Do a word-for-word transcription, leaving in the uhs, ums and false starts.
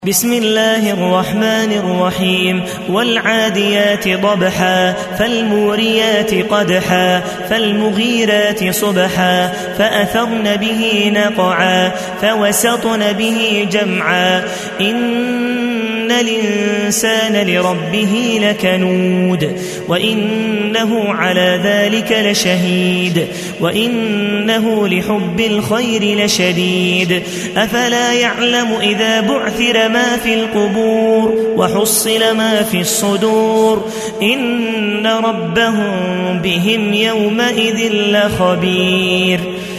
بسم الله الرحمن الرحيم والعاديات ضبحا فالموريات قدحا فالمغيرات صبحا فأثرن به نقعا فوسطن به جمعا إن الإنسان لربه لكنود وإنه على ذلك لشهيد وإنه لحب الخير لشديد أفلا يعلم إذا بعثر ما في القبور وحصل ما في الصدور إن ربهم بهم يومئذ لخبير.